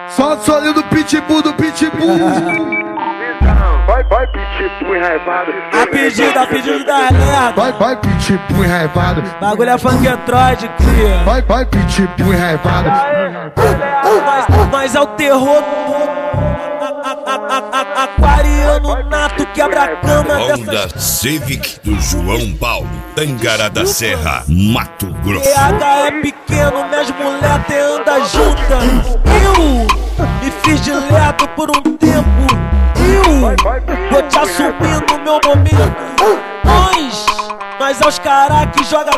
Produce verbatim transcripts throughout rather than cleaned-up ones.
Só o solinho do pitbull, do pitbull. Vai, vai, pitbull enraivado. A pedido, a pedido da lerda. Vai, vai, pitbull enraivado. Bagulho é funketroid, cria. Vai, vai, pitbull enraivado. Nós, nós é o terror. A, a, a, a, aquariano nato quebra a cama Honda dessa... Civic do João Paulo, Tangará da Serra, Mato Grosso. P H é pequeno, minhas mulher te anda junta. Eu me fiz de lerdo por um tempo. Eu vou te assumir no meu momento. Nós, nós é os caras que joga.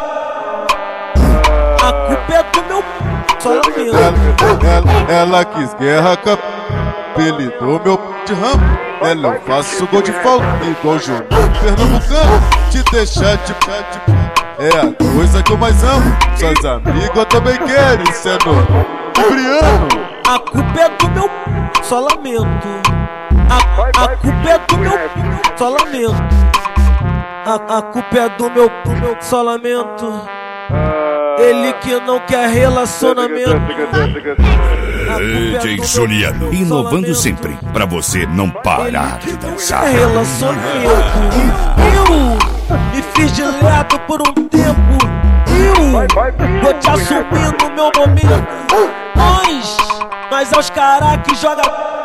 A culpa é do meu só lamento. Ela, ela quis guerra com a apelidou meu de ramo. Ela eu faço gol de falta igual João Pernambucano. Te deixar de é a coisa que eu mais amo. Suas amigas eu também quero, isso é normal. Briano. A culpa é do meu só lamento. A, a culpa é do meu só lamento. A, a culpa é do meu, do meu só lamento. Ele que não quer relacionamento. D J Juliano, inovando sempre, pra você não parar de dançar. É relacionamento. Eu me fiz de lerdo por um tempo. Eu vou te assumir no meu momento. Nós, nós é os caras que joga.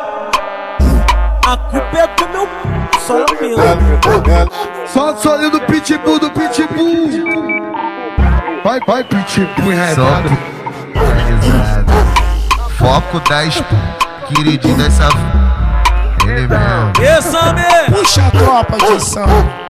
A culpa é do meu só lamento. Só o solinho do pitbull, do pitbull. Vai, vai, pitbull enraivado. Foco das queridinhas dessa. Ele mesmo. Esse Puxa a tropa de ação.